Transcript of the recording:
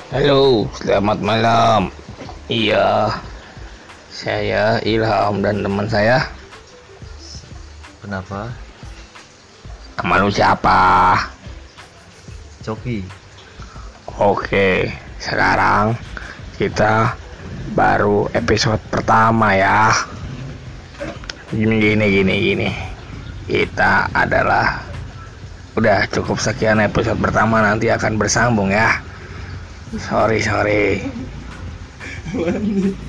Halo, selamat malam. Iya, saya Ilham dan teman saya. Kenapa? Nama lu siapa? Coki. Oke, sekarang kita baru episode pertama ya. Gini. Kita adalah udah cukup sekian episode pertama, nanti akan bersambung ya. Sorry.